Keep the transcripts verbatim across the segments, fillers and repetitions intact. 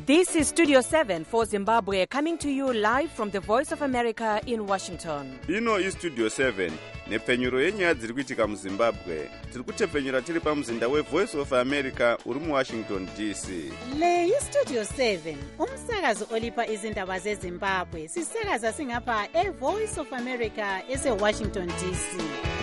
This is Studio seven for Zimbabwe, coming to you live from the Voice of America in Washington. Ino is Studio seven, nepfenyuro yenyaya dziri kuitika muZimbabwe. Tiri kutepfenyura tiri pamuzinda weVoice of America uri muWashington D C. Le iStudio seven, umsakazi olipa izindaba zeZimbabwe. Sisakaza singapha eVoice of America eseWashington D C.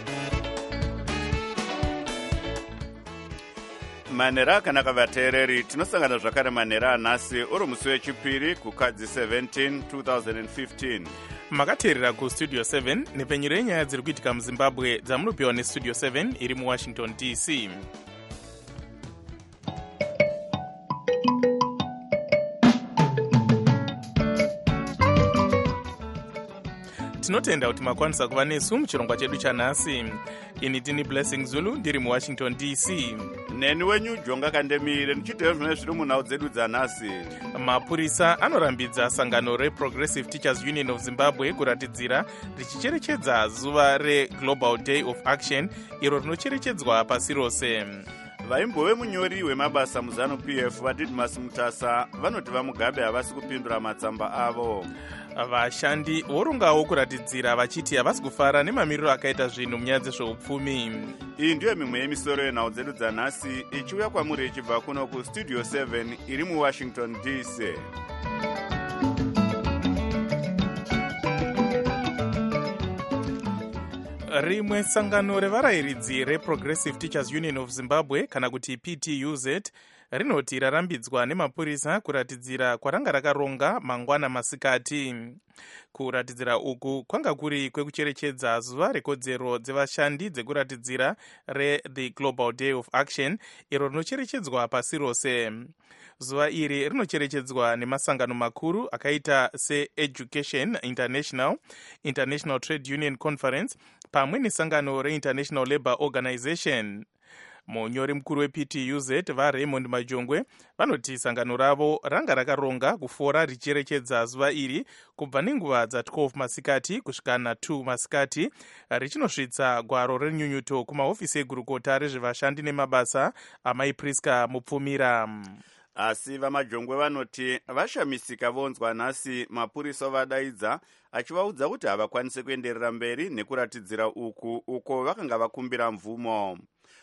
Manera akanaka vateereri, tinosangana zvakare manera anhasi uri musi wechipiri kukadzi seventeen two thousand fifteen. Makateerera kuStudio seven nepfenyuro yenyaya dziri kuitika muZimbabwe dzamunopiwa neStudio seven iri muWashington D C. Tinotenda kuti makwanisa kuva nesu muchirongwa chedu chanhasi. Ini ndini Blessing Zulu ndiri muWashington D C. Neni wenyu Jonga Kandemire ndichiteyo zvine zviri munhau dzedu dzanhasi. Mapurisa anorambidza sangano reProgressive Teachers Union of Zimbabwe kuratidzira richicherechedza zuva reGlobal Day of Action iro rinocherechedzwa pasi rose. Vaimbove munyori wemabasa muzanu P F vaDidmus Mutasa vanoti vaMugabe havasi kupindura matsamba avo. Vashandi vorongawo kuratidzira vachiti havasi kufara nemamiriro akaita zvinhu munyaya dzezveupfumi. Iyi ndiyo mimwe yemisoro yenhau dzedu dzanhasi ichiuya kwamuri ichibva kuno kuStudio seven iri muWashington D C. Rimwe sangano revarayiridzi reProgressive Teachers Union of Zimbabwe kana kuti P T U Z rinoti rarambidzwa nemapurisa kuratidzira kwaranga rakaronga mangwana masikati. Kuratidzira uku kwanga kuri kwekucherechedza zuva rekodzero dzevashandi dzekuratidzira reThe Global Day of Action iro rinocherechedzwa pasi rose. Zuva iri rinocherechedzwa nemasangano makuru akaita seEducation International, International Trade Union Conference pamwe nesangano reInternational Labour Organization. Munyori mukuru weP T U Z vaRaymond Majongwe vanoti sangano ravo ranga rakaronga kufora richicherechedza zuva iri kubva nenguva dza12 masikati kusvika na2 masikati richinosvitsa gwaro renyunyuto kumahofisi egurukota rezvevashandi nemabasa amai Priska Mupfumira. Asi vaMajongwe vanoti vashamisika vonzwa nhasi mapurisa vadaidza achivaudza kuti havakwanise kuenderera mberi nekuratidzira uku uko vakanga vakumbira mvumo.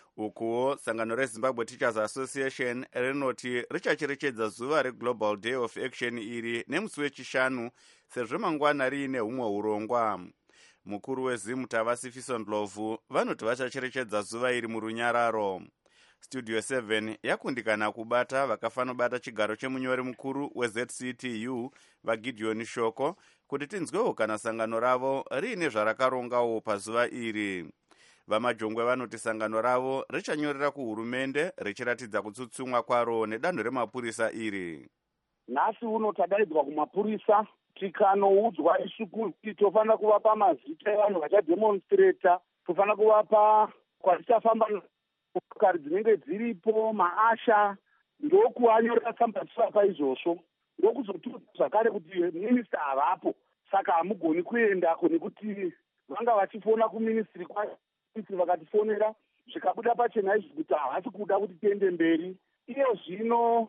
Ukuwo sangano reZimbabwe Teachers Association rinoti richacherechedza zuva reGlobal Day of Action iri nemusi wechishanu sezvo mangwana riine humwe urongwa. Mukuru weZimu Tavasi Fisondlovu vanoti vachacherechedza zuva iri murunyararo. Studio seven yakundikana kubata vakafanobata chigaro chemunyori mukuru weZ C T U vaGideon Shoko kuti tinzwewo kana sangano ravo riine zvarakarongawo pazuva iri. VaMajongwe vanoti sangano ravo richanyorera kuhurumende richiratidza kutsutsumwa kwaro nedanho remapurisa iri. Nhasi uno tadaidzwa kumapurisa tikanoudzwa isu kuti tofanira kuvapa mazita evanhu vachademonstrata, tofanira kuvapa kwatichafamba motokari dzinenge dziripo maasha, ndokuvanyorera tsamba tisapa izvozvo, ndokuzotudza zvakare kuti minista havapo saka hamugoni kuendako nekuti vanga vachifona kuministry kwa vakatifonera zvikabuda pachena izvi kuti havasi kuda kuti tiende mberi. Iyo zvino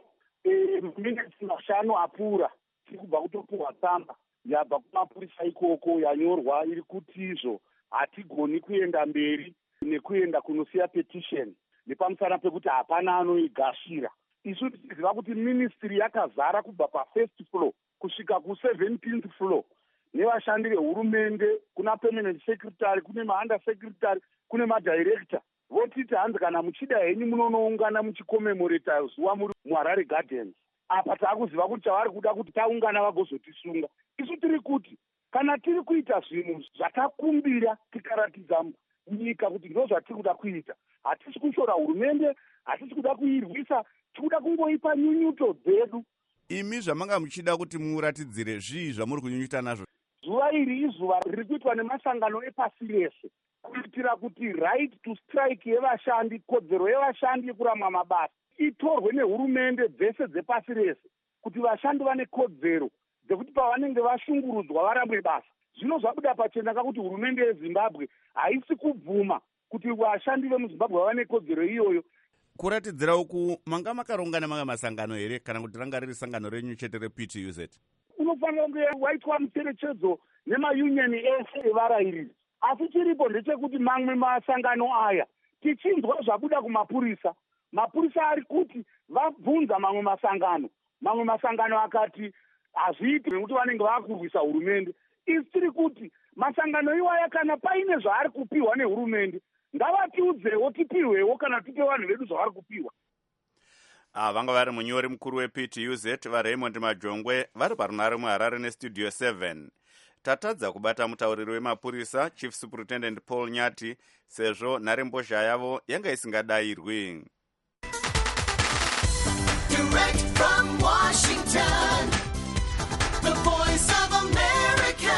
minitsi mashanu apfuura tiri kubva kutopuhwa tsamba yabva kumapurisa ikoko yanyorwa iri kuti izvo hatigoni kuenda mberi nekuenda kunosiya petition nepamusana pekuti hapana anoigashira. Isu tichiziva kuti ministry yakazara kubva pafirst floor kusvika kuseventeenth floor nevashandi vehurumende, kuna permanent secretary, kune maunda secretary, kune madirector. Votiti hanzi kana muchida henyu munonoungana muchikomemoreta zuva muri muHarare Gardens. Apa taakuziva kuti chavari kuda kuti taungana vagozotisunga. Isu tiri kuti kana tiri kuita zvinhu zvatakumbira tikaratidza nyika kuti ndo zvatiri kuda kuita, hatisi kushora hurumende, hatisi kuda kuirwisa, tikuda kungoipa nyunyuto dzedu. Imi zvamanga muchida kuti muratidzire zvii zvamuri kunyunyuta nazvo? Zuva iri izuva riri kuitwa nemasangano epasi rese kuitira kuti right to strike yevashandi, kodzero yevashandi yekuramwa mabasa itorwe nehurumende dzese dzepasi rese, kuti vashandi vane kodzero dzekuti pavanenge vashungurudzwa varamwe basa. Zvino zvabuda pachena kuti hurumende yeZimbabwe haisi kubvuma kuti vashandi vemuZimbabwe vane kodzero iyoyo. kuratidzira uku manga makarongana manga masangano here kana kuti ranga riri sangano renyu chete reP T U Z? Unofanira kunge waitwa mucherechedzo nemayunioni ese evarairidzi, asi chiripo ndechekuti mamwe masangano aya tichinzwa zvabuda kumapurisa, mapurisa ari kuti vabvunza mamwe masangano, mamwe masangano akati hazviiti nekuti vanenge vakurwisa hurumende. Isi tiri kuti masangano iwaya kana paine zvaari kupiwa nehurumende ngavatiudzewo tipihwewo kana tipe vanhu vedu zvavari kupiwa. Ah, vanga vari munyori mukuru weP T U Z vaRaymond Majongwe vari parunare muHarare nestudio seven. Tatadza kubata mutauriri wemapurisa Chief Superintendent Paul Nyati sezvo nharembozha yavo yanga isingadayirwi. Direct from Washington, the voice of America,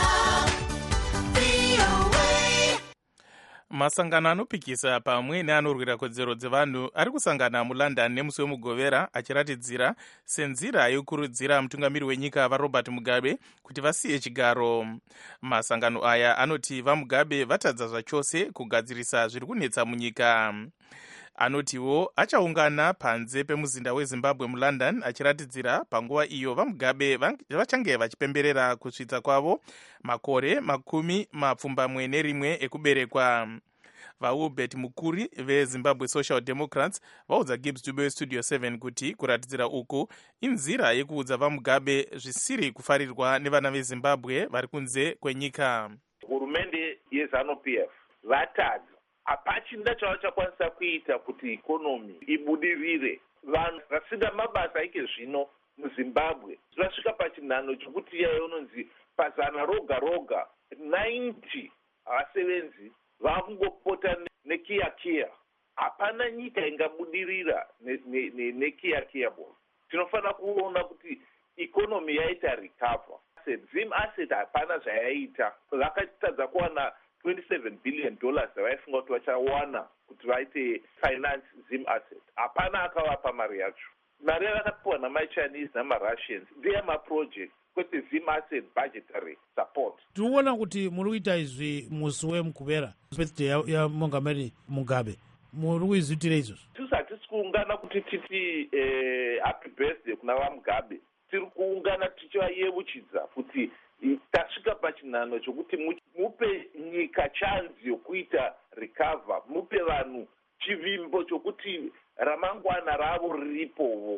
V O A. Masangano anopikisa pamwe neanorwira kodzero dzevanhu ari kusangana muLondon nemusi wemugovera achiratidzira senzira yokurudzira mutungamiri wenyika vaRobert Mugabe kuti vasiye chigaro. Masangano aya anoti vaMugabe vatadza zvachose kugadzirisa zviri kunetsa munyika. Anotiwo achaungana panze pemuzinda weZimbabwe muLondon achiratidzira panguva iyo vaMugabe vachange vachipemberera kusvitsa kwavo makore makumi mapfumbamwe nerimwe ekuberekwa. VaHubert Mukuri veZimbabwe Social Democrats vaudza Gibbs Dube westudio seven kuti kuratidzira uku inzira yekuudza vaMugabe zvisiri kufarirwa nevana veZimbabwe vari kunze kwenyika. Hurumende yeZANU-P F vatadza hapachina chavachakwanisa kuita kuti ikonomi ibudirire. Vanhu vasinga mabasa ike zvino muZimbabwe zvasvika pachinhano chokuti iye unonzi pazana roga roga ninety havasevenzi vakungopota nekiyakiya. Hapana nyika ingabudirira nekiyakiya bo. Tinofanira kuona kuti ikonomi yaita recover. Zim asset hapana zvayaita. Vakatadza kuwana twenty-seven billion dollars vaifunga kuti vachawana kuti vaite finance Zim asset. Hapana akavapa mari yacho. Mari yavakapiwa namaChinese namaRussians ndiye maproject kwete Zim asset budgetary support. Tinoona kuti muri kuita izvi musi wemuguvera birthday yaMongameli Mugabe. Muri kuizvitira izvozvo? Tisi hatisi kuungana kuti titi eh, happy birthday kuna vaMugabe. Tiri kuungana tichivayeuchidza kuti tasvika pachinhano chokuti mupe nyika chanzi yokuita recover, mupe vanhu chivimbo chokuti ramangwana ravo riripowo.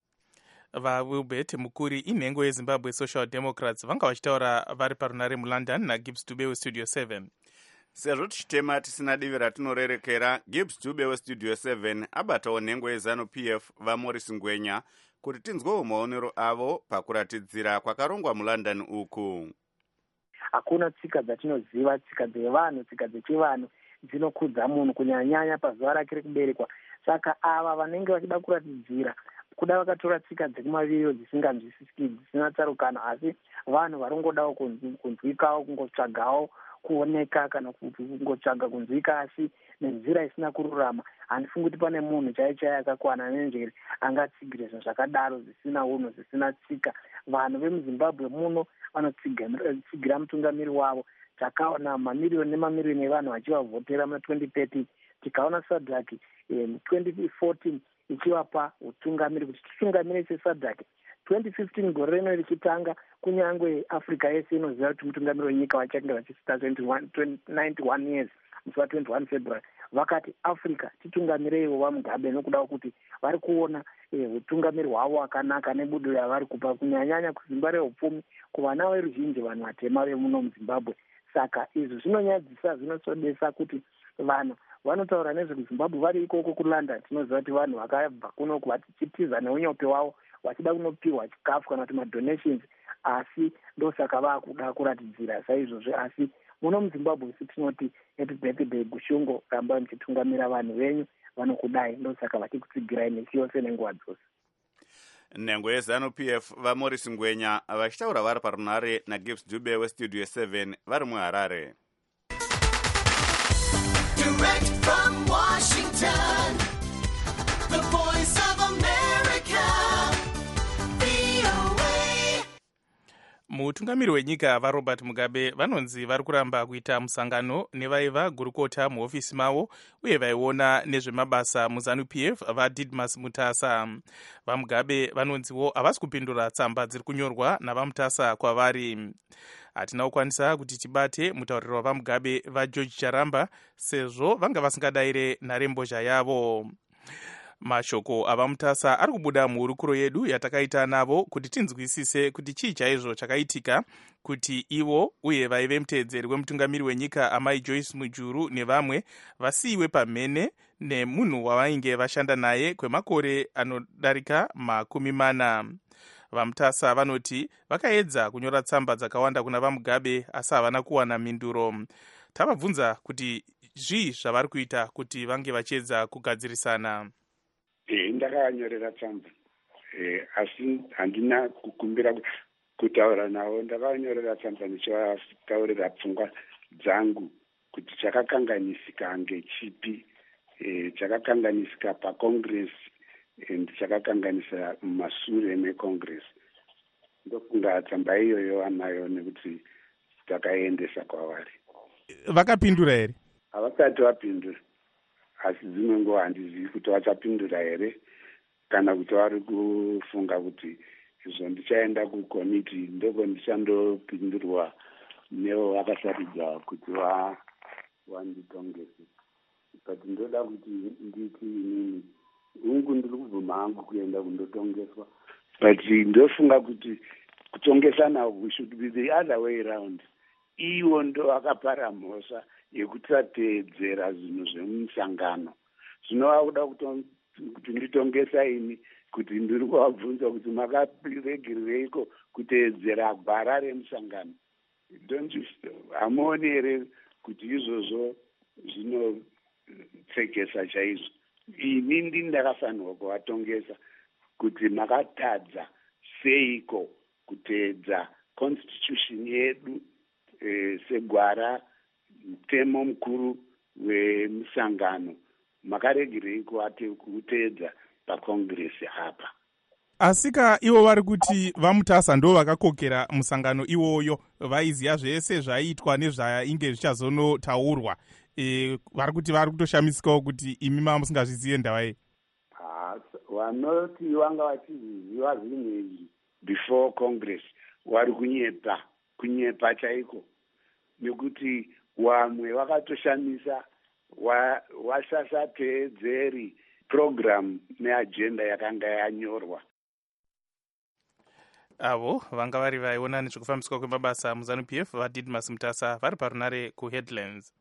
VaHubert Mukuri inhengo yeZimbabwe Social Democrats vanga vachitaura vari parunare muLondon naGibbs Dube westudio seven. Sezvo tichitema tisina divi ratinorerekera, Gibbs Dube westudio seven abatawo nhengo yeZANU-P F vaMorris Ngwenya kuti tinzwewo maonero avo pakuratidzira kwakarongwa muLondon uku. Hakuna tsika dzatinoziva, tsika dzevanhu, tsika dzechivanhu dzinokudza munhu kunyanyanya pazuva rake rekuberekwa. Saka ava vanenge vachida kuratidzira kuda vakatora tsika dzekumaviriro dzisinganzwisisiki, dzisina tsarukano, asi vanhu varongodawo kunzwikawo, kungotsvagawo kuoneka kana kungotsvaga kunzwika asi nenzira isina kururama. Handifungi kuti pane munhu chaiye chaiye akakwana nenjere angatsigire zvinhu zvakadaro zvisina unhu, zvisina tsika. Vanhu vemuZimbabwe muno vanotsigira mutungamiri wavo. Takaona mamiriyoni nemamiriyoni evanhu vachivavhotera muna twenty thirteen. Tikaona SADC mu twenty fourteen ichivapa utungamiri kuti titungamire seSADC. twenty fifteen gore rino richitanga kunyangwe Africa yese inoziva kuti mutungamiri wenyika vachange vachisita ninety-one years musi wa twenty-one February vakati Africa titungamireiwo vaMugabe nokuda kuti vari kuona utungamiri hwavo hwakanaka nebudo yavari kupa kunyanyanya kuzimba reupfumi kuvana veruzhinji vanhu vatema vemuno muZimbabwe. Saka izvi zvinonyadzisa, zvinosodesa kuti vanhu vanotaura nezvekuZimbabwe vari ikoko kuLondon. Tinoziva kuti vanhu vakabva kunoku vachichitiza neunyope wavo vachida kunopiwa chikafu kana kuti madonations, asi ndosaka vakuda kuratidzira saizvozvo. Asi muno muZimbabwe tinoti happy birthday Gushungo, ramba muchitungamira vanhu venyu vanokudai, ndosaka vachikutsigirai nesi yose nenguva dzose. Nhengo yeZANU-P F vaMorris Ngwenya vachitaura vari parunare naGibbs Dube westudio seven vari muHarare. Direct from Washington, the voice of America, V O A. mutungamiri wenyika varobert mugabe vanonzi vari kuramba kuita musangano nevaiva gurukota muhofisi mavo uye vaiona nezvemabasa muZANU-P F vaDidmus Mutasa. VaMugabe vanonziwo havasi kupindura tsamba dziri kunyorwa navaMutasa kwavari. Hatina kukwanisa kuti tibate mutauriro wavaMugabe vaGeorge Charamba sezvo vanga vasingadayire nharembozha yavo. Mashoko avaMutasa ari kubuda muhurukuro yedu yatakaita navo kuti tinzwisise kuti chii chaizvo chakaitika kuti ivo uye vaive muteedzeri wemutungamiri wenyika amai Joyce Mujuru nevamwe vasiyiwe pamhene nemunhu wavainge vashanda naye kwemakore anodarika makumi mana. VaMutasa vanoti vakaedza kunyora tsamba dzakawanda kuna vaMugabe asi havana kuwana mhinduro. Tavabvunza kuti zvii zvavari kuita kuti vange vachiedza kugadzirisana. Eh, ndakavanyorera tsamba eh, asi handina kukumbira kutaura navo. Ndakavanyorera tsamba ndichivataurira pfungwa dzangu kuti chakakanganisika ngechipi, eh, chakakanganisika pacongress and chakakanganisa mumashure mecongress. Ndofunga tsamba iyoyo vanayo nekuti takaendesa kwavari. Vakapindura here? Havasati vapindura, asi dzimwe nguva handizivi kuti vachapindura here kana kuti vari kufunga kuti izvo ndichaenda kukomiti ndoko ndichandopindurwa nevo vakasaridza kuti vanditongese. But ndoda kuti nditi inini hungu ndiri kubvuma hangu kuenda kundotongeswa, but ndofunga kuti kutongesana we should be the other way around. Ivo ndo vakapara mhosva yekuti vateedzera zvinhu zvemusangano. Zvinova kuda kuti nditongesa ini kuti ndiri kuvabvunza kuti makaregereiko kuteedzera gwara remusangano. Don't you hamuoni here kuti izvozvo zvinopfekesa chaizvo. Ini ndini ndakafanirwa kuvatongesa kuti makatadza seiko kuteedza constitution yedu e, segwara mutemo mukuru wemusangano. Makaregerei kuteedza pakongresi hapa. Asika ivo vari kuti vaMutasa ndo vakakokera musangano iwoyo, vaiziva zvese zvaiitwa nezvainge zvichazonotaurwa. E, vari kuti vari kutoshamisikawo kuti imi mama musingazvizive ndavai. Vanoti vanga vachiziva zvinhu izvi before congress vari kunyepa kunyepa chaiko, nekuti vamwe vakatoshamisa vasasateedzeri program neagenda yakanga yanyorwa. Avo vanga vari vaiona nezvekufambiswa kwemabasa muZANU-P F vaDidmus Mutasa vari parunare kuHeadlands.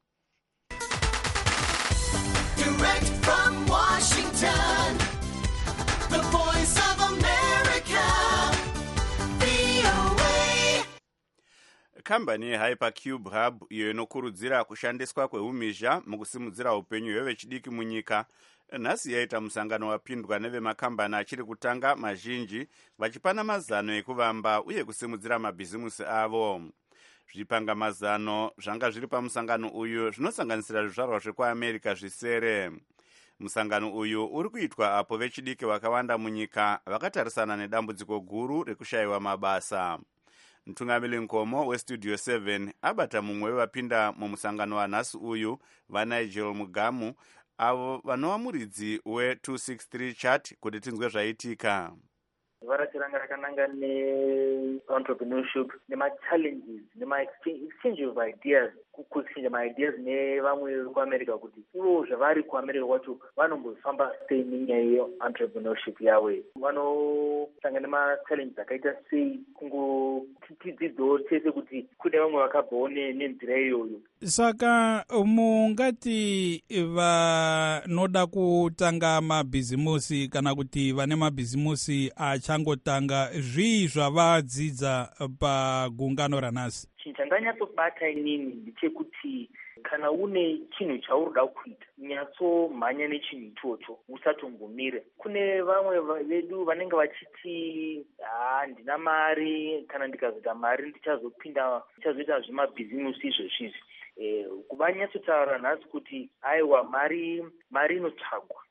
Direct from Washington, the voice of America, V O A. Kambani yeHypercube Hub iyo inokurudzira kushandiswa kwehumhizha mukusimudzira upenyu hwevechidiki munyika nhasi yaita musangano wapindwa nevemakambani achiri kutanga mazhinji vachipana mazano ekuvamba uye kusimudzira mabhizimusi avo. Zvipangamazano zvanga zviri pamusangano uyu zvinosanganisira zvizvarwa zvekuAmerica zvisere. Musangano uyu uri kuitwa apo vechidiki vakawanda munyika vakatarisana nedambudziko guru rekushayiwa mabasa. Mtungamiri Nkomo weStudio seven abata mumwe wevapinda mumusangano wanhasi uyu vaNigel Mugamu avo vanova muridzi we two sixty-three chat kuti tinzwe zvaitika. Varachiranga rakananga ne-entrepreneurship, nema-challenges, nema-exchange of ideas, kuexchange ma-ideas nevamwe kuAmerica kuti ivo zvavari kuAmerica kwacho vanombofamba sei nenyaya ye-entrepreneurship yavo. Vanosangana nema-challenges akaita sei, kungotidzidzawo chete kuti kune vamwe vakabvawo nenzira iyoyo. Saka mungati vanoda kutanga mabhizimusi kana kuti vane mabhizimusi achangotanga zvii zvavadzidza pagungano ranhasi? Chinhu chandanyatsobata inini ndechekuti kana une chinhu chauroda kuita nyatsomhanya nechinhu ichocho usatongomire. Kune vamwe vedu vanenge vachiti haa ndina mari, kana ndikazoita mari ndichazopinda ndichazoita zvemabhizimusi izvozvizvi. Eh, kuva nyatsotaura nhasi kuti aiwa mari mari inotsvagwa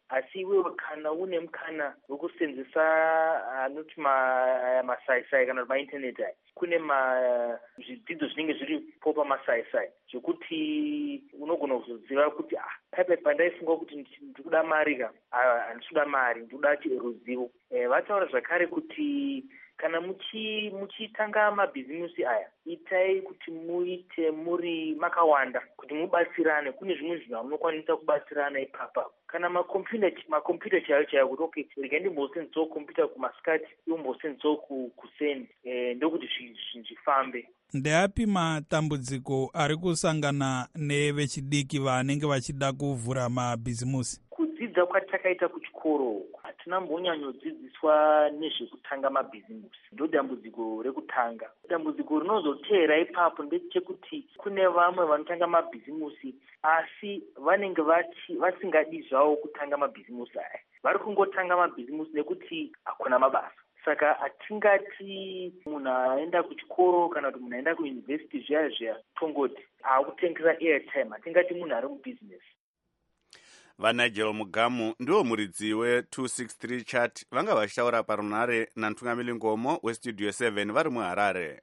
asi iwewe kana une mukana wekusenzesa anoti masaisai kana kuti maintaneti aya kune zvidzidzo zvinenge zviripo pamasaisai zvekuti unogona kuzoziva kuti ah paipai pandaifunga kuti ndikuda mari ka handikuda mari ndikuda ruzivo. Vataura zvakare kuti kana muchi muchitanga mabhizimusi aya itai kuti muite muri makawanda kuti mubatsirane. Kune zvimwe zvinhu amunokwanisa kubatsirana ipapa kana makombiyuta makombiyuta chaiyo chaiyo kuti okay rega ndimbosenzessawo kombiyuta kumasikati iwo mbosenzessawo kusendi eh, ndokuti zvifambe. Ndeapi matambudziko ari kusangana nevechidiki vanenge vachida kuvhura mabhizimusi? Kudzidza kwatakaita kuchikoro hatina mbonyanyodzidziswa nezvekutanga mabhizimusi, ndo dambudziko rekutanga. Dambudziko rinozotera ipapo ndechekuti kune vamwe vanotanga mabhizimusi asi vanenge vasingadi zvawo kutanga mabhizimusi aya, vari kungotanga mabhizimusi nekuti hakuna mabasa. Saka hatingati munhu aenda kuchikoro kana kuti munhu aenda kuyunivhesiti zviya zviya tongoti akutengesa airtime, hatingati munhu ari mubhizinesi. vaNigel Mugamu ndiwo muridzi we two sixty-three chat vanga vachitaura parunare naNtungamiri Ngomo westudio seven vari muHarare.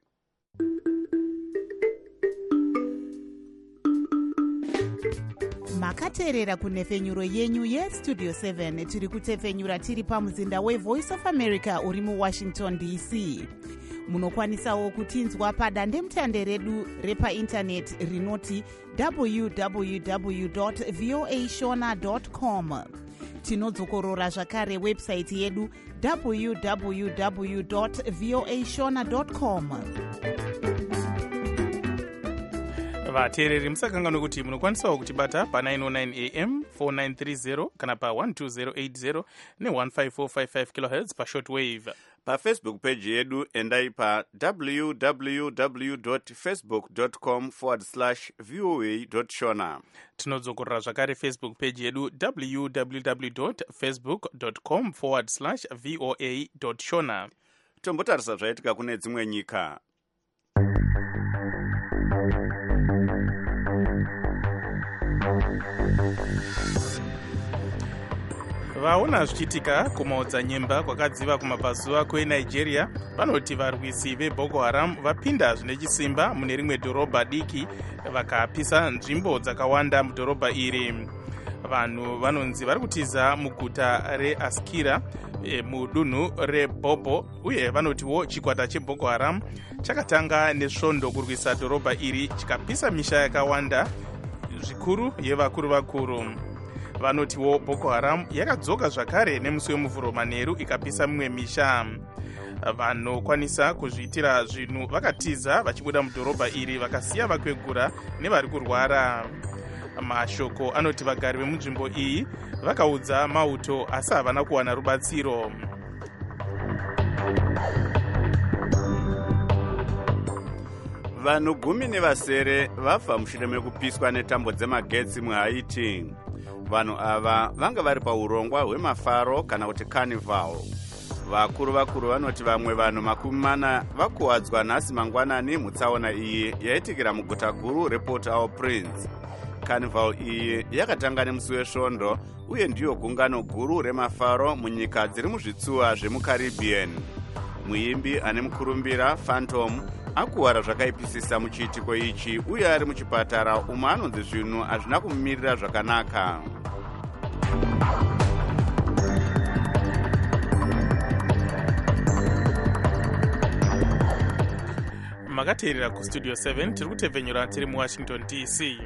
makateerera kunhefenyuro yenyu yestudio seven tiri kutefenyura tiri pamuzinda wevoice of america uri muwashington d c. munokwanisawo kutinzwa padandemutande redu repaindaneti rinoti w w w dot voa shona dot com. tinodzokorora zvakare websaiti yedu w w w dot voa shona dot com. vateereri musakanganwe kuti munokwanisawo kutibata pa nine oh nine a m four nine three zero kana pa one two zero eight zero ne one five four five five kilohertz pa shortwave. pafacebook page yedu endai pa w w w dot facebook dot com forward slash voa dot shona. tinodzokorera zvakare facebook page yedu w w w dot facebook dot com forward slash voa dot shona. tombotarisa zvaitika kune dzimwe nyika. vaona zvichiitika kumaodzanyemba kwakadziva kumabvazuva kweNigeria vanoti varwisi veboko haram vapinda zvine chisimba mune rimwe dhorobha diki vakapisa nzvimbo dzakawanda mudhorobha iri. vanhu vanonzi vari kutiza muguta reAskira e, mudunhu reBobo uye vanotiwo chikwata cheboko haram chakatanga nesvondo kurwisa dhorobha iri chikapisa misha yakawanda zvikuru yevakuru vakuru. vanotiwo boko haram yakadzoka zvakare nemusi wemuvhuro manheru ikapisa mimwe misha. vanokwanisa kuzviitira zvinhu vakatiza vachibuda mudhorobha iri vakasiya vakwegura nevari kurwara. mashoko anoti vagari vemunzvimbo iyi vakaudza mauto asi havana kuwana rubatsiro. vanhu gumi nevasere vafa mushure mekupiswa netambo dzemagetsi muHaiti. vanhu ava vanga vari paurongwa hwemafaro kana kuti carnival. vakuru vakuru vanoti vamwe vanhu makumi mana vakuwadzwa nhasi mangwanani mutsaona iyi yaitikira muguta guru report au prince. carnival iyi yakatanga nemusi wesvondo uye ndiyo gungano guru remafaro munyika dziri muzvitsuwa zvemucaribbean. muimbi ane mukurumbira Phantom akuwara zvakaipisisa muchiitiko ichi uye ari muchipatara umwe anonzi zvinhu hazvina kumumirira zvakanaka. makateerera kustudio seven tiri kutevhenyura tiri muwashington d c.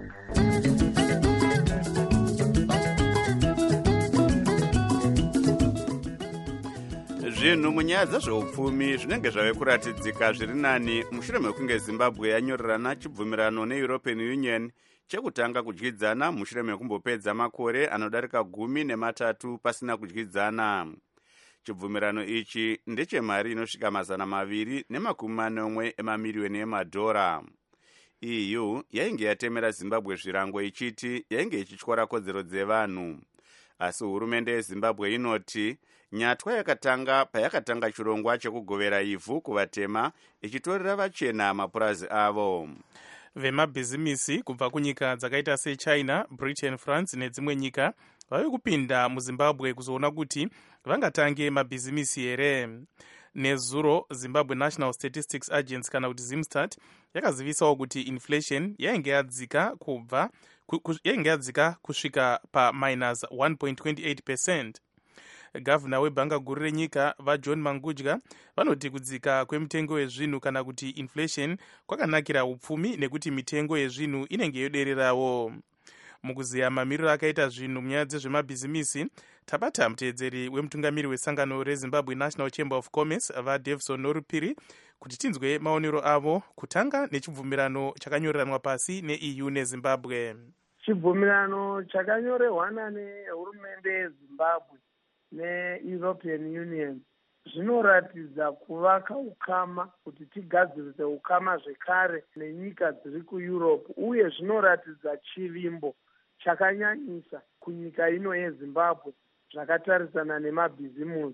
zvinhu munyaya dzezveupfumi zvinenge zvave kuratidzika zviri nani mushure mekunge zimbabwe yanyorerana chibvumirano neeuropean union chekutanga kudyidzana mushure mekumbopedza makore anodarika gumi nematatu pasina kudyidzana. chibvumirano ichi ndechemari inosvika mazana maviri nemakumi manomwe emamiriyoni emadhora. E U yainge yatemera zimbabwe zvirango ichiti yainge ichityora kodzero dzevanhu, asi hurumende yezimbabwe inoti nyatwa yakatanga payakatanga chirongwa chekugovera ivhu kuvatema ichitorera vachena mapurazi avo. vemabhizimisi kubva kunyika dzakaita sechina, britain, france nedzimwe nyika vave kupinda muzimbabwe kuzoona kuti vangatange mabhizimisi here. Nezuro Zimbabwe National Statistics Agency kana kuti Zimstat yakazivisawo kuti inflation yainge yadzika kubva yainge yadzika kusvika pa minus one point two eight percent. Gavana webhanga guru renyika vaJohn Mangudya vanoti kudzika kwemitengo yezvinhu kana kuti inflation kwakanakira upfumi nekuti mitengo yezvinhu inenge yodererawo. Mukuziya mamiriro akaita zvinhu munyaya dzezvemabhizimisi, tabata muteedzeri wemutungamiri wesangano reZimbabwe National Chamber of Commerce vaDavison Norupiri kuti tinzwe maonero avo, kutanga nechibvumirano chakanyoreranwa pasi neE U neZimbabwe. Chibvumirano chakanyorerwana nehurumende yeZimbabwe neEuropean Union zvinoratidza kuvaka ukama kuti tigadzirise ukama zvekare nenyika dziri kuEurope, uye zvinoratidza chivimbo chakanyanyisa kunyika ino yeZimbabwe zvakatarisana nemabhizimusi.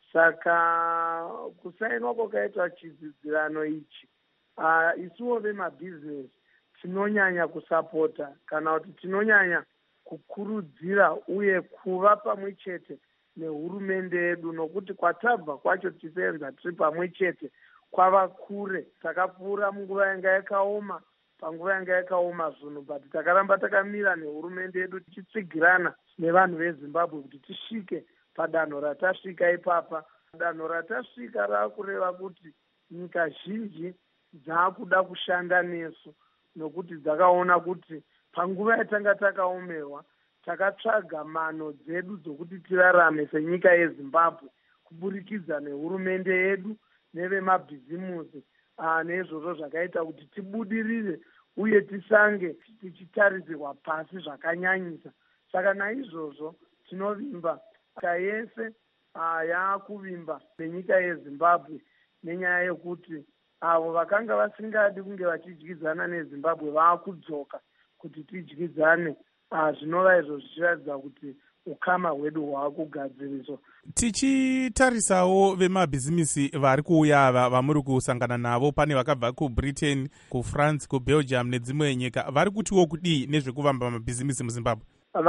Saka kusainwa kwakaitwa chidzidzirano ichi, uh, isuwo vemabhizinesi tinonyanya kusapota kana kuti tinonyanya kukurudzira uye kuva pamwe chete nehurumende yedu, nokuti kwatabva kwacho tisenza tiri pamwe chete kwava kure. Takapfuura munguva yanga yakaoma, panguva yanga yakaoma zvinhu, but takaramba takamira nehurumende yedu tichitsigirana nevanhu veZimbabwe kuti tisvike padanho ratasvika ipapa. Danho ratasvika raakureva kuti nyika zhinji dzaakuda kushanda nesu, nokuti dzakaona kuti panguva yatanga takaomerwa takatsvaga mano dzedu dzokuti tirarame senyika yeZimbabwe kuburikidza nehurumende yedu nevemabhizimusi. Uh, nezvozvo zvakaita kuti tibudirire uye tisange tichitarisirwa pasi zvakanyanyisa. Saka naizvozvo tinovimba nyika yese uh, yaakuvimba nenyika yeZimbabwe nenyaya yekuti avo vakanga vasingadi kunge vachidyidzana neZimbabwe vaakudzoka kuti tidyidzane. Uh, zvinova izvo zvichiratidza kuti ukama hwedu hwaakugadziriswa. Tichitarisawo vemabhizimisi vari kuuya ava vamuri kusangana navo, pane vakabva kuBritain, kuFrance, kuBelgium nedzimwe nyika, vari kutiwo kudii nezvekuvamba mabhizimisi muZimbabwe?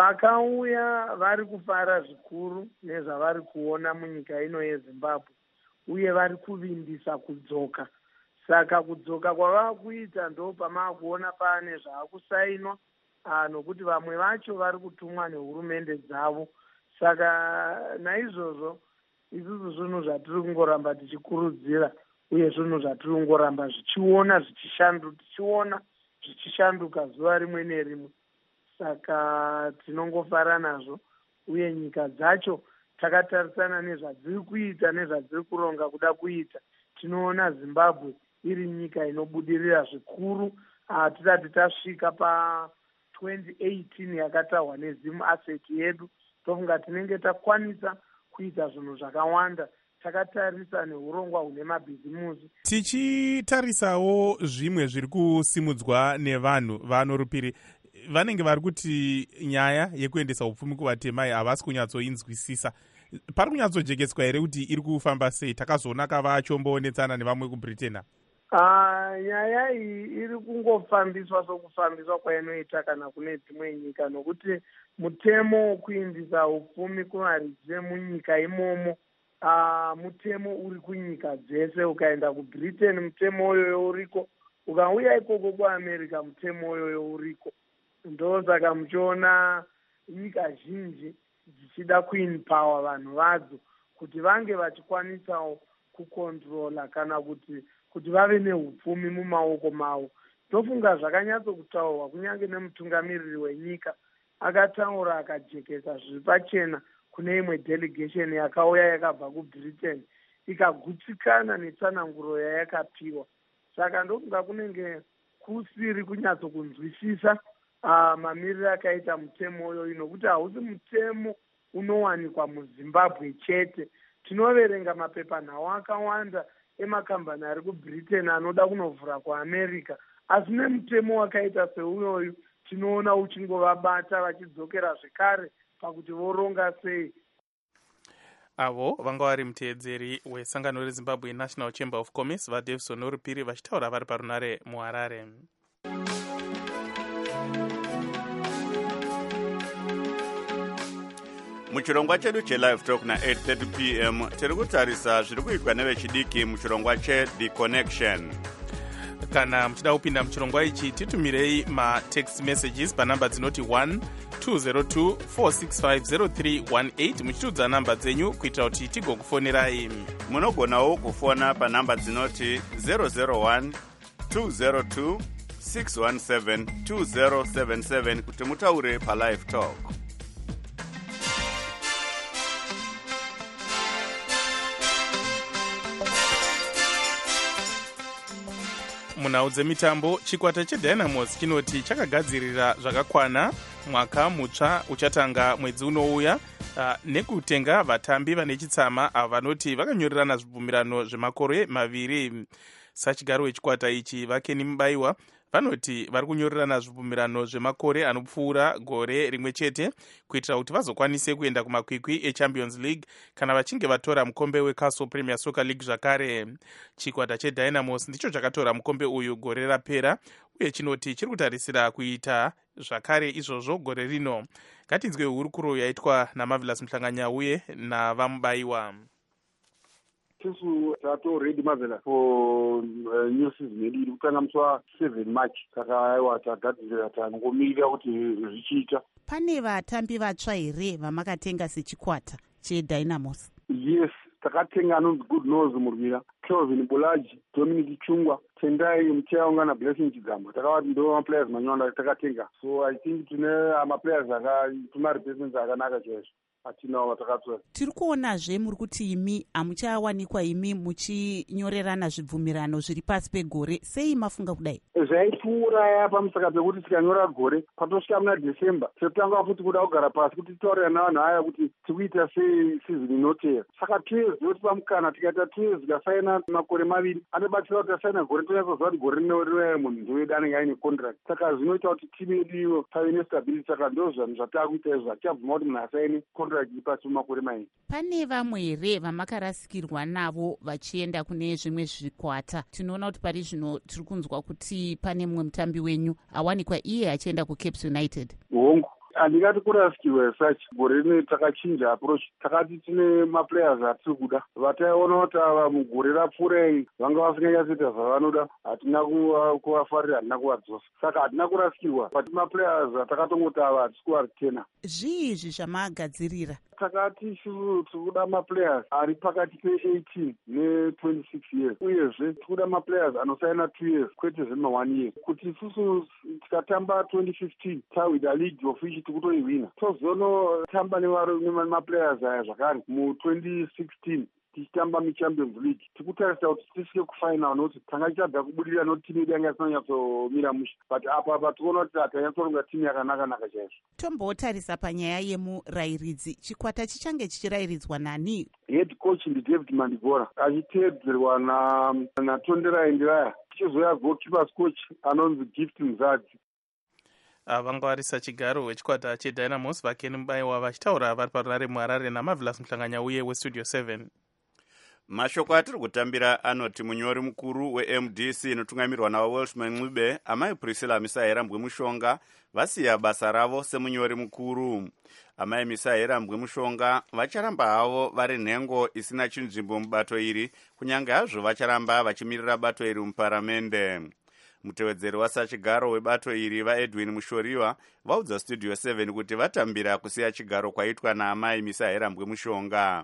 Vakauya vari kufara zvikuru nezvavari kuona munyika ino yeZimbabwe, uye vari kuvimbisa kudzoka. Saka kudzoka kwavava kuita ndo pamaakuona paane zvaakusainwa, uh, nokuti vamwe vacho vari kutumwa nehurumende dzavo. Saka naizvozvo isusu zvinhu zvatiri kungoramba tichikurudzira, uye zvinhu zvatiri kungoramba zvichiona zvichishandu tichiona zvichishanduka zuva rimwe nerimwe. Saka tinongofara nazvo, uye nyika dzacho takatarisana nezvadziri kuita nezvadziri kuronga kuda kuita, tinoona Zimbabwe iri nyika inobudirira zvikuru. Uh, tisati tasvika pa twenty eighteen yakatahwa neZim Asset yedu, tofunga tinenge takwanisa kuita zvinhu zvakawanda takatarisa neurongwa hune mabhizimusi. Tichitarisawo zvimwe zviri kusimudzwa nevanhu vaNorupiri, vanenge vari kuti nyaya yekuendesa upfumi kuvatemai havasi kunyatsoinzwisisa. Pari kunyatsojeketswa here kuti iri kufamba sei? Takazoona kavachomboonetsana nevamwe kuBritain. Uh, nyaya iyi iri kungofambiswa sokufambiswa kwainoita kana kune dzimwe nyika, nokuti mutemo wokuindisa upfumi kuvaridzi vemunyika imomo uh, mutemo uri kunyika dzese. Ukaenda kuBritain mutemo uyoyo uriko, ukauya ikoko kuAmerica mutemo uyoyo uriko. Ndo saka muchiona nyika zhinji dzichida kuempower vanhu vadzo kuti vange vachikwanisawo kukontrola kana kuti kuti vave neupfumi mumaoko mavo. Tofunga zvakanyatsokutaurwa kunyange nemutungamiriri wenyika akataura akajekesa zviri pachena kune imwe delegation yakauya yakabva kuBritain ikagutsikana netsananguro yayakapiwa. Saka ndofunga kunenge kusiri kunyatsokunzwisisa uh, mamiriro akaita mutemo uyoyo, nokuti hausi mutemo unowanikwa muZimbabwe chete. Tinoverenga mapepanhau akawanda emakambani ari kuBritain anoda kunovhura kuAmerica, asi nemutemo wakaita seuyoyu tinoona uchingovabata vachidzokera zvekare pakuti voronga sei. Avo vanga vari muteedzeri wesangano reZimbabwe National Chamber of Commerce vaDavison Norupiri vachitaura vari parunare muHarare. muchirongwa chedu chelive talk na-eight thirty p m tiri kutarisa zviri kuitwa nevechidiki muchirongwa che-the connection. Kana muchida kupinda muchirongwa ichi titumirei matext messages panhamba dzinoti one two zero two four six five zero three one eight muchitiudza nhamba dzenyu kuitira kuti tigokufonirai. Munogonawo kufona panhamba dzinoti zero zero one two zero two six one seven two zero seven seven kuti mutaure palive talk. Munhau dzemitambo, chikwata cheDynamos chinoti chakagadzirira zvakakwana mwaka mutsva uchatanga mwedzi unouya uh, nekutenga vatambi vane chitsama avo vanoti vakanyorerana zvibvumirano zvemakore maviri. Sachigaro wechikwata ichi Vakeni Mubaiwa vanoti vari kunyorerana zvibvumirano zvemakore anopfuura gore rimwe chete kuitira kuti vazokwanise kuenda kumakwikwi eChampions League kana vachinge vatora mukombe weCastle Premier Soccer League zvakare. Chikwata cheDynamos ndicho chakatora mukombe uyu gore rapera uye chinoti chiri kutarisira kuita zvakare izvozvo gore rino. Ngatinzwe hurukuro yaitwa naMarvelous Mhlanganyauye naVamubaiwa. Tisu tato ready Marvelous for uh, new season yedu iri kutanga musi wa seven March. Saka aiwa tagadzirira tangomirira kuti zvichiita. Pane vatambi vatsva here vamakatenga sechikwata cheDynamos? Yes, takatenga anonzi Good Nose Murwira, Kelvin Bulaji, Dominic Chungwa, Tendai Mchaunga na Blessing Chigamba. Takawati ndo ma players manyonda takatenga. So I think tune ama players aka tuna replacements akanaka chaizvo. Tiri kuonazve muri kuti imi hamuchawanikwa imi muchinyorerana zvibvumirano zviri pasi pegore. Sei mafunga kudai? Zvaipfuuraya pamusaka pekuti tikanyora gore patosvika muna December totanga futi kuda kugara pasi kuti titaurira navanhu aya kuti tikuita sei season inoteera. Saka two years yoti pamukana tikaita two years tikasaina makore maviri anobatsira kuti tasaina gore tonyatsozva kuti gore rinoriwe munhu wedu anenge aine contract. Saka zvinoita kuti timu yedu iyo pave nestability. Saka ndo zvanhu zvatakuita izvo hatichabvuma kuti munhu asaine contract. Pane vamwe here vamakarasikirwa navo vachienda kune zvimwe zvikwata? Tinoona kuti pari zvino tiri kunzwa kuti pane mumwe mutambi wenyu awanikwa iye achienda kuCapes United. Hongu handingati kurasikirwa such. Gore rino takachinja approach. Takati tine maplayers atiri kuda vataiona kuti ava mugore rapfuura vanga vasinganyatsita zvavanoda hatina kuvafarira, hatina kuvadzosa. Saka hatina kurasikirwa but maplayers atakatongoti ava hatisi kuvatena. Zviizvi zvamagadzirira? Takati isusu tikuda maplayers ari pakati pe-eighteen ne-twenty-six years uyezve tikuda maplayers anosaina two years kwete zvema one year kuti isusu tikatamba twenty fifteen tawida league of which tikutoihwina tozonotamba nemaplayers aya zvakare mu-twenty sixteen tichitamba muChampions League. Tikutarisa kuti tisvike kufinal nokuti tanga tichabva kubudirira nokuti timu yedu yanga isinonyatsomira musha but apa apa tikuona kuti hatanyatsoronga timu yakanaka-naka chaizvo. Tombotarisa panyaya yemurayiridzi, chikwata chichange chichirayiridzwa nani? Head coach ndiDavid Mandigora achiteedzerwa na naTonderai Ndiraya, tichizoya goalkeepers coach anonzi Gift Mzadzi. Vanga vari sachigaro wechikwata cheDynamos Vakeni Mubaiwa vachitaura vari parunare muHarare naMarvelous Mhlanganyauye weStudio seven. Mashoko atiri kutambira anoti munyori mukuru we-M D C inotungamirwa naWelshman Ncube amai Priscilla Misaera Mbwemushonga vasiya basa ravo semunyori mukuru. Amai Misaera Mbwemushonga vacharamba havo vari nhengo isina chinzvimbo mubato iri kunyange hazvo vacharamba vachimirira bato iri muparamende. Mutevedzeri wasachigaro webato iri vaEdwin Mushoriwa vaudza Studio seven kuti vatambira kusiya chigaro kwaitwa naamai Misaera Mbwemushonga.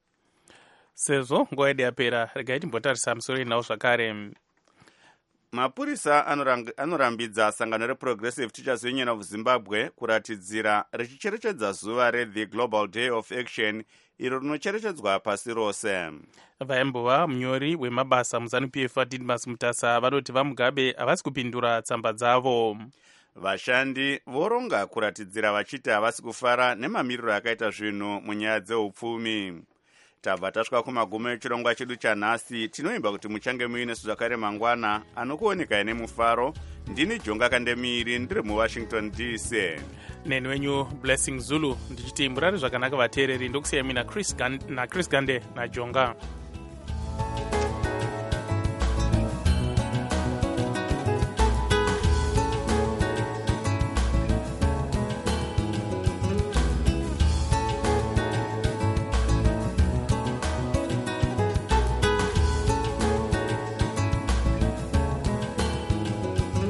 Sezvo nguva yedu yapera, regai timbotarisa musoro inawo zvakare. Mapurisa anorambidza sangano reProgressive Teachers Union of Zimbabwe kuratidzira richicherechedza zuva reThe Global Day of Action iro rinocherechedzwa pasi rose. Vaimbova munyori wemabasa muZANU-P F Didmus Mutasa vanoti vaMugabe havasi kupindura tsamba dzavo. Vashandi voronga kuratidzira vachiti havasi kufara nemamiriro akaita zvinhu munyaya dzeupfumi. Tabva tasvika kumagumo echirongwa chedu chanhasi. Tinoimba kuti muchange muine zvakare mangwana anokuoneka nemufaro. Ndini Jonga Kandemiri ndiri muWashington D C. Neni wenyu Blessing Zulu ndichiti murari zvakanaka vateereri ndokusiyai mina Chris Gande na Chris Gande na Jonga.